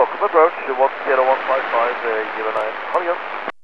Stockholm approach, 10155, give a 9. How are you?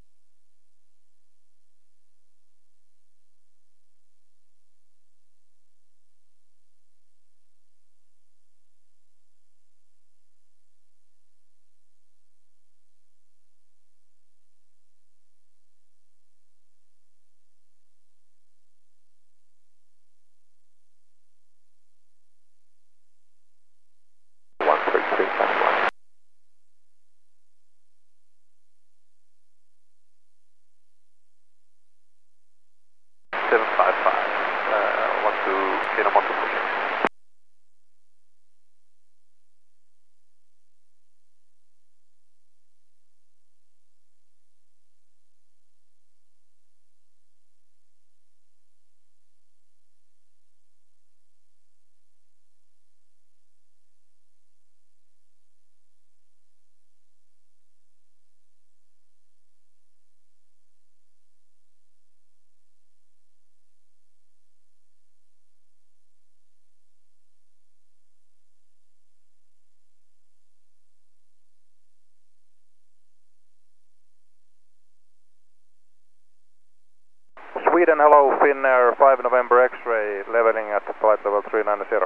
Sweden, hello, Finnair, 5 November X-ray, leveling at flight level 390.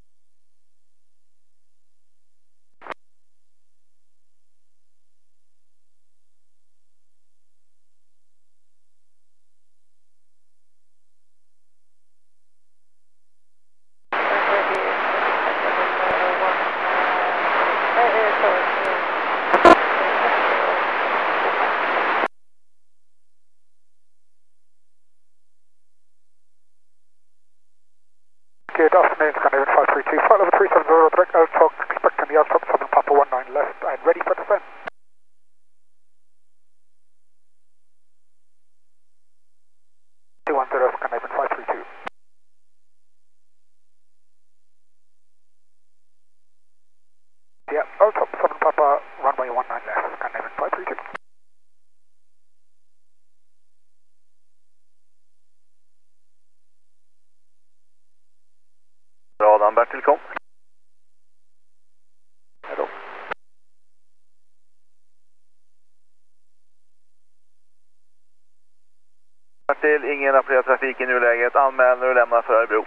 Good afternoon, Scandinavian 532, flight level 370, direct L-Talk, expecting the L-Talk, Southern Papa 19 left, and ready for descent. Scandinavian 532. Yeah, L-Talk, Southern Papa, runway 19 left, Scandinavian 532. Radan Bertil kom. Hello. Bertil, ingen rapporterad trafik i nuläget. Anmäl när du lämnar för Örebro.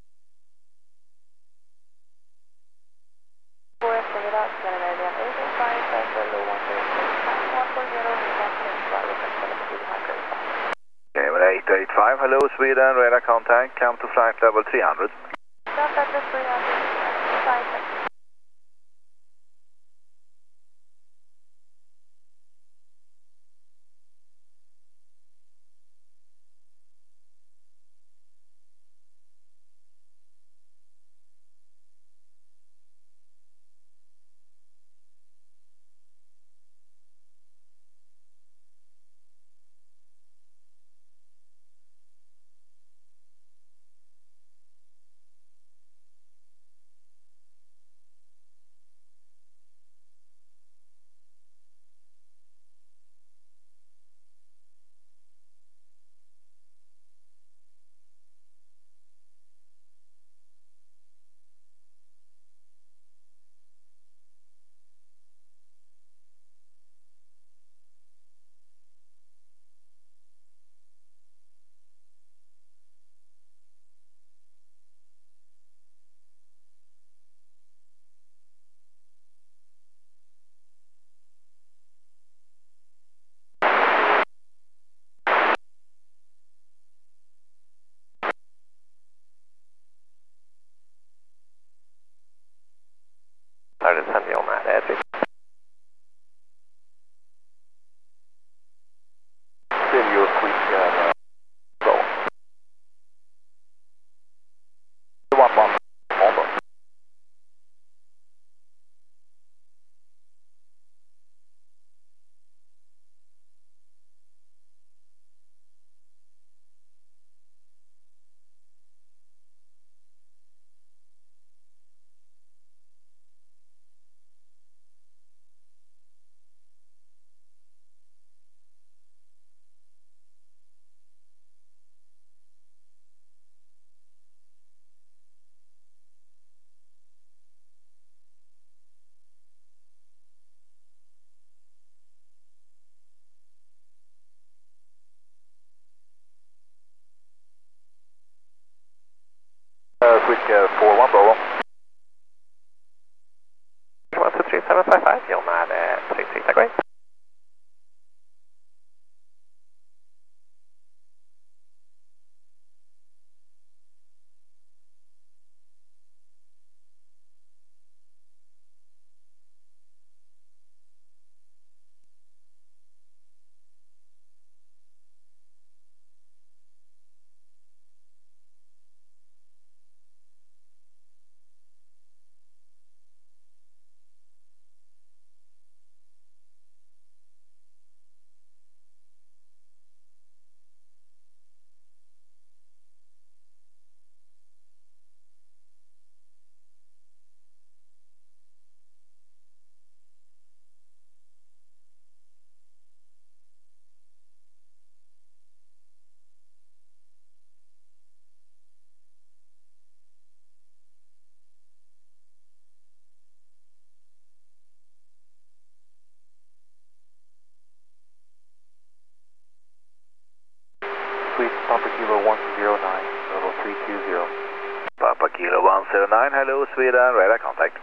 Okay, 885, hello Sweden, radar contact, come to flight level 300. Där är sen jag med, det är tryggt. Still your quick go. 1-1. Over. Whiskey 41 Bravo. 123.755, Gilmar 33, great. Sweet Papa Kilo 109, level 320. Papa Kilo 109, hello Sweden, radar contact.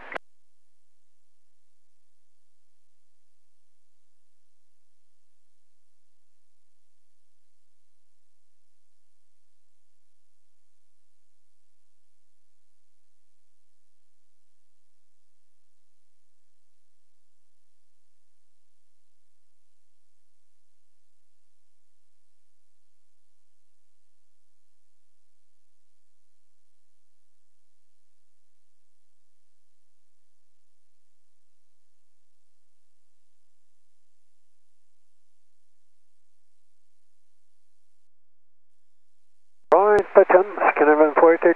Right, button, scanner 140.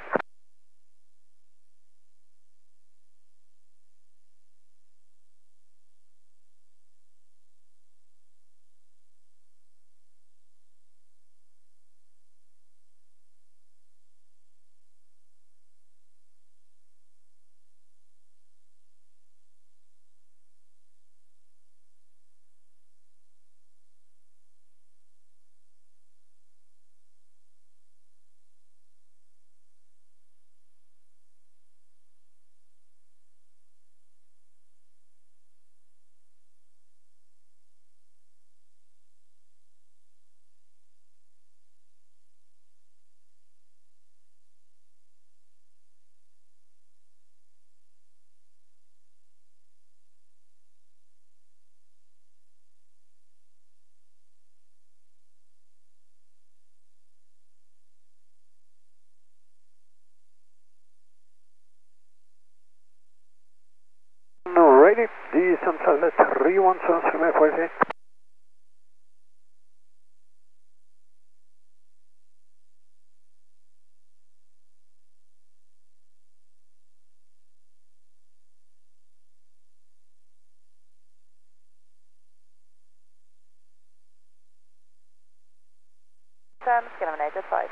No, ready, descent 317 Scanner 185.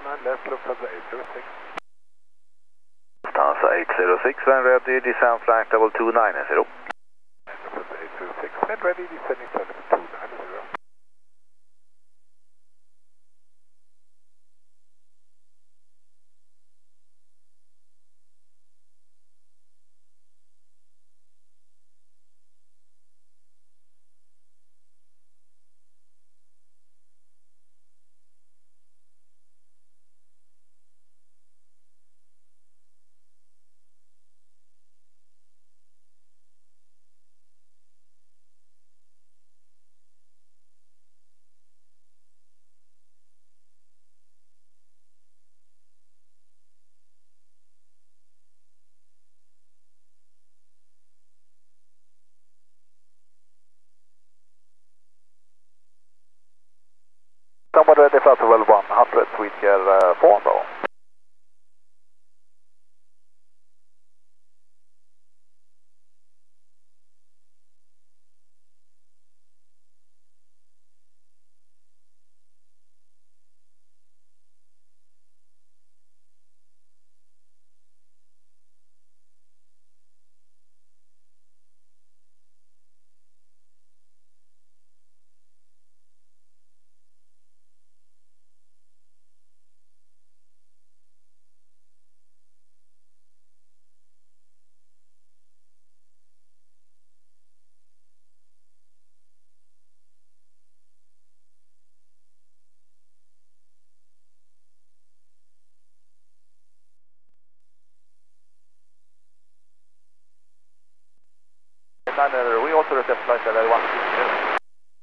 left, Lufthansa 806. Lufthansa 806, when ready, descend flight level 290. Lufthansa 806, when ready, descending flight level 290. Somebody ready flight level 100, sweet gear 4, bro. We also received flight level 160.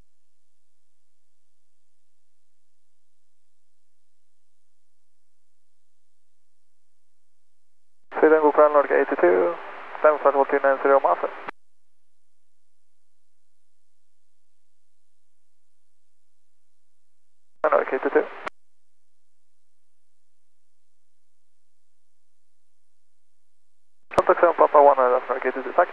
Sweden go Crown Nordic 82, stand flight level 290 Massa. Nordic 82. Contact 7 Papa 1 Nordic 82, tack.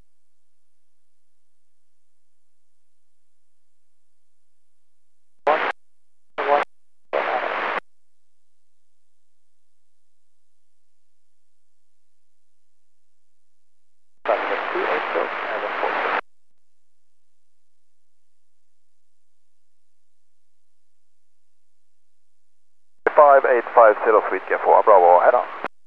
Five 850 sweet gear 4, Bravo, head on.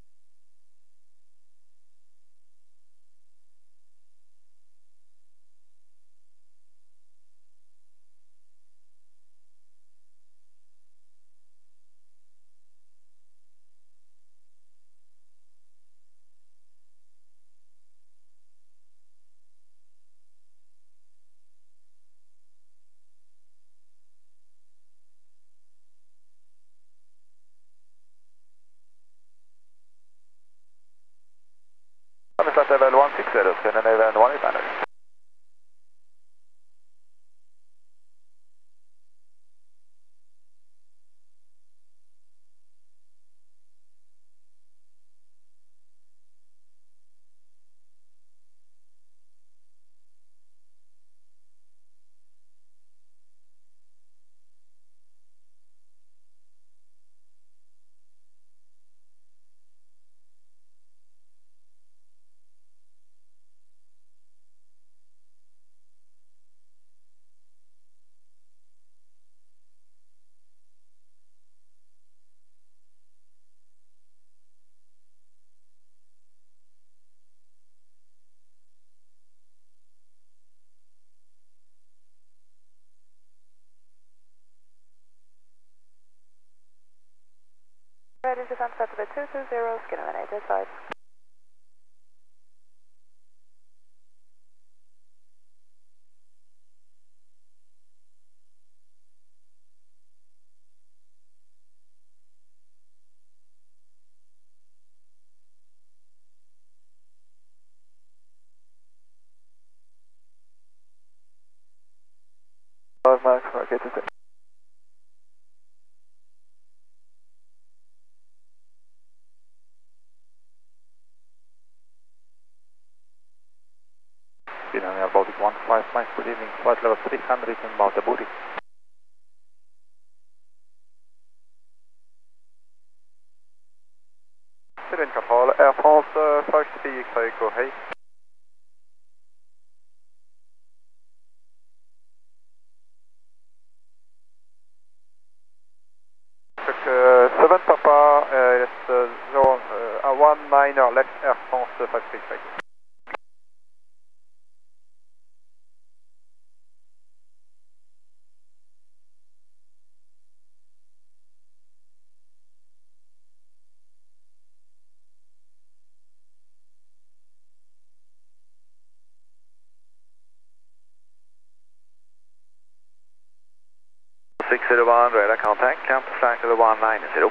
Flight level 160, Sweden Airline 189. Ready to descend flight level 220, Skinner 885. Max, Nordic 82. Sweden Air Baltic 15 Mike, good evening, flight level 300 in Mount Abuti. Vindkontroll, Air France 53 X-ray Echo, hej. Took 7 Papa, yes, 19 left Air France 53 X-ray. Radar contact, count to flight level 190.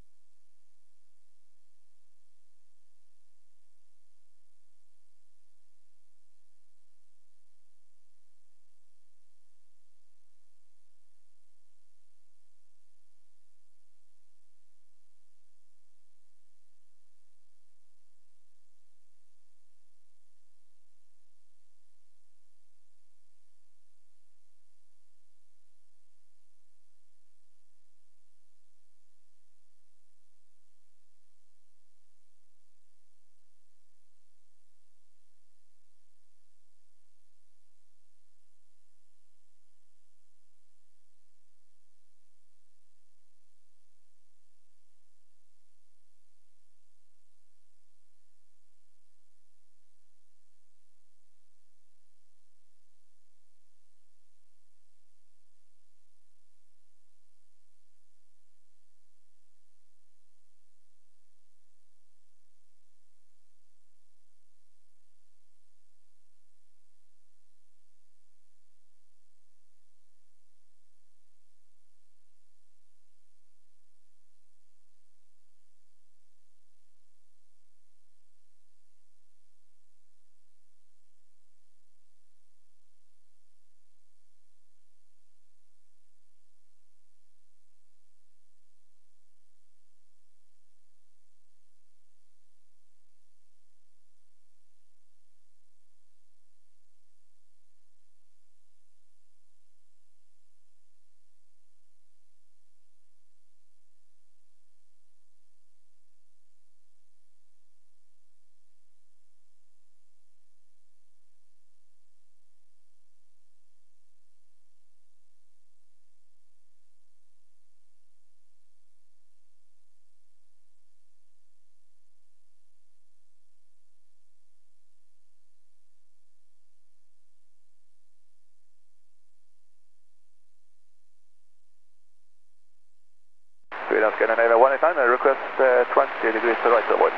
Sweden Scandinavia 189, request 20 degrees to right to avoid.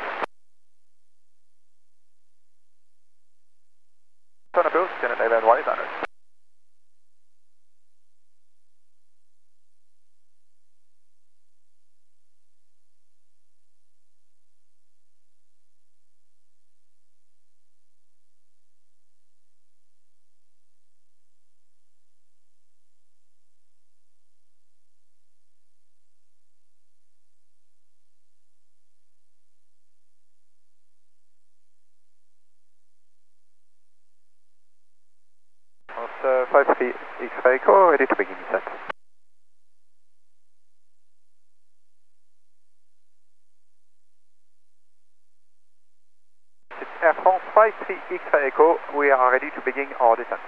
Turn approach, Scandinavia 189. France 53 X-ray Echo, ready to begin descent. It's Air France 53 X-ray Echo, we are ready to begin our descent.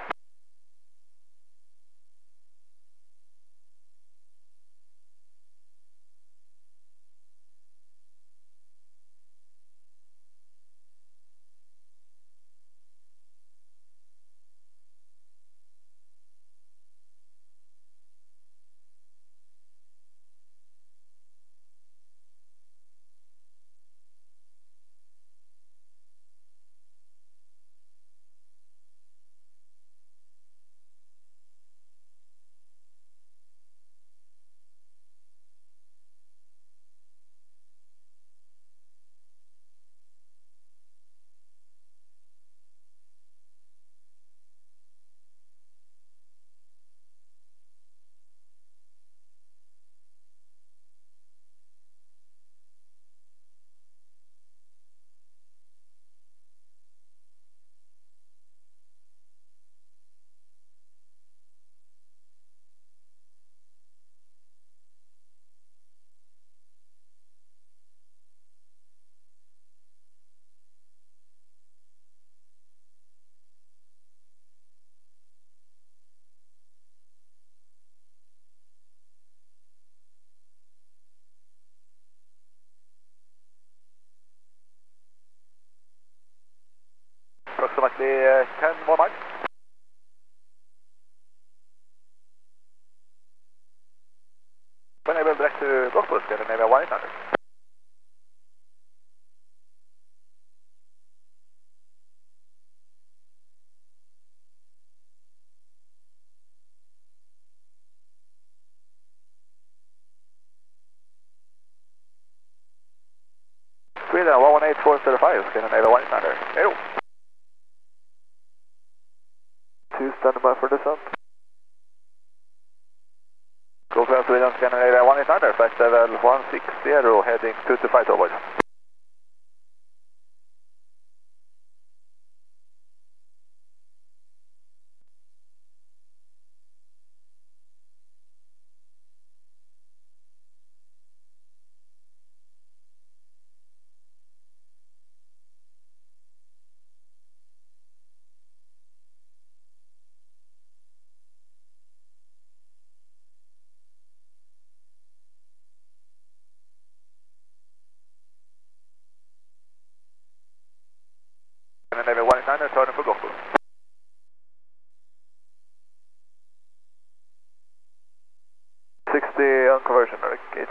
approximately 10 more miles. Enable direct to Gotland, Scandinavia 1800. Sweden 118405, Scandinavia 1800. Hello. 2 standing by for descent. Go for Sweden, Scandinavia 1800, flight level 160, heading 225 towards. Scandinavia 1800, turning for Gotland. 60 on conversion, gate.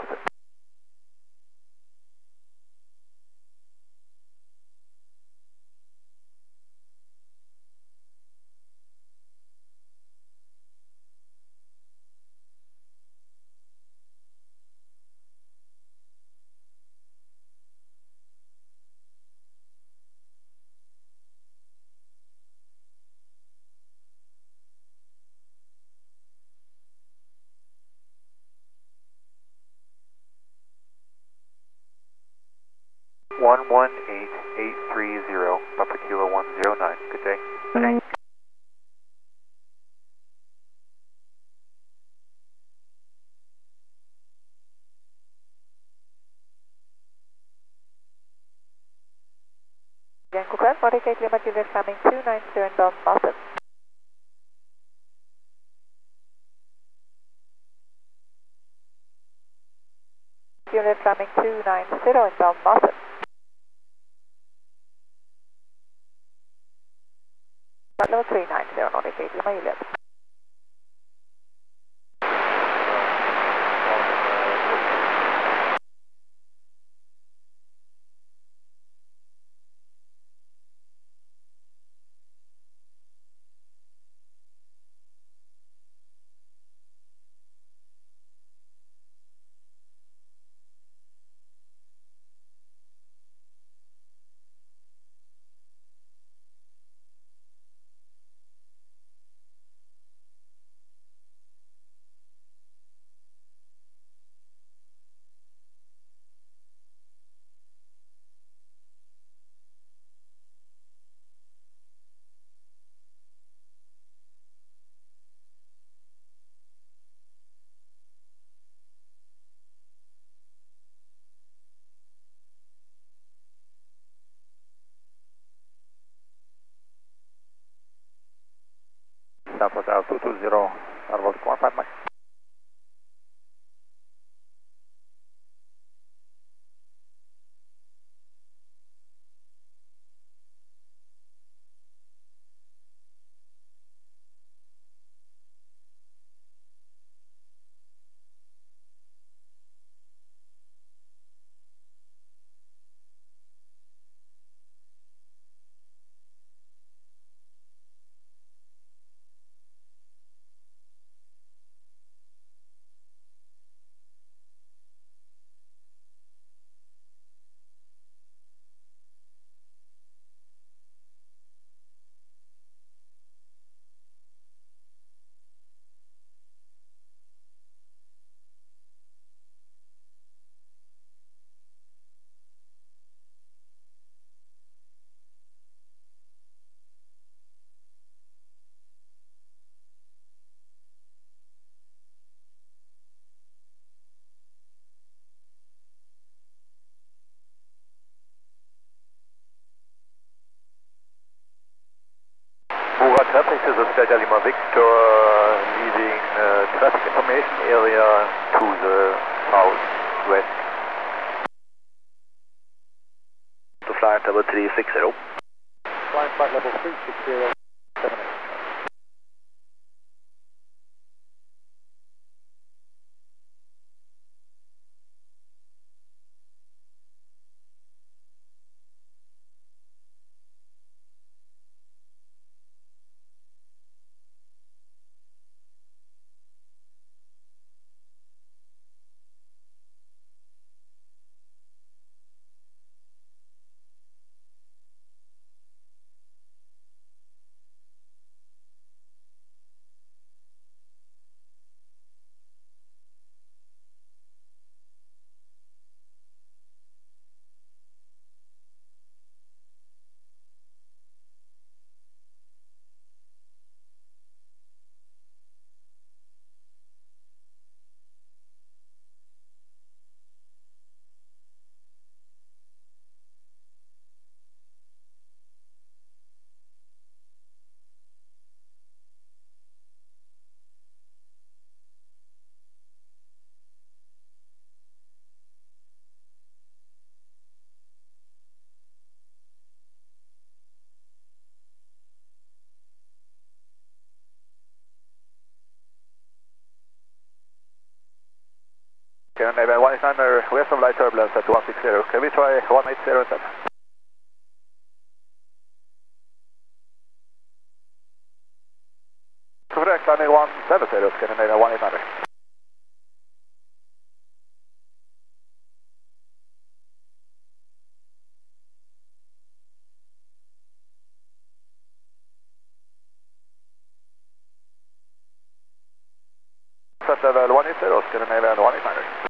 One 18830, Papa Kilo 109. Good day. Okay. Yankee Quest, Modica Lima Juliet coming 290 inbound Mossad. Juliet coming 290 inbound Mossad. Level 390, Modica Lima Juliet. Southwest Al 220, Arvos 15 miles. Buga traffic, this is Delta Lima Victor, leading traffic information area to the southwest. To flight level 360. Climb flight level 360, 78. Naval 189, we have some light turbulence at 160. Can we try 180 instead? Correct, landing 170, Scandinavian 189. Set level 180, Scandinavian 189.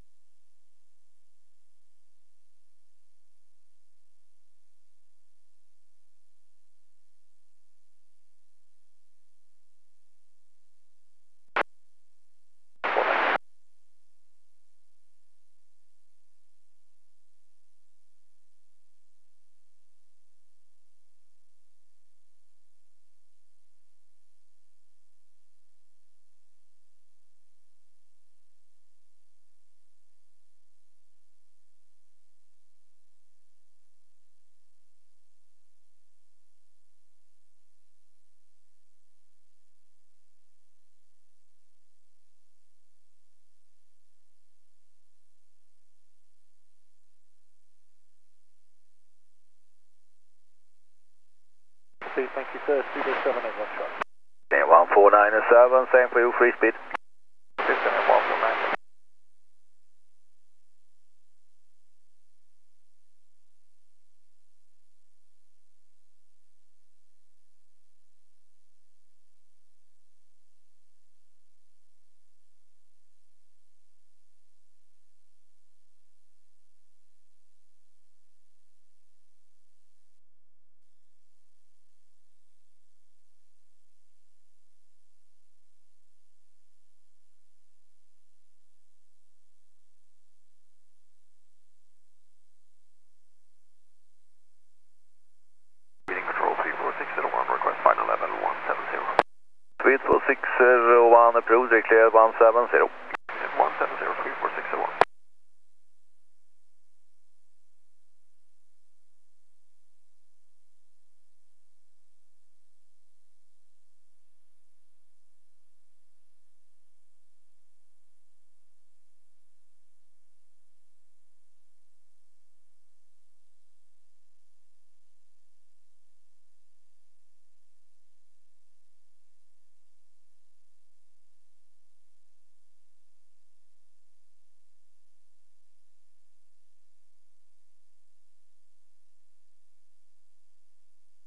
Thank you, sir. 227 at 1 shot. 1497, same for you, free speed. System 149. Sweet for 601, approved, clear 170.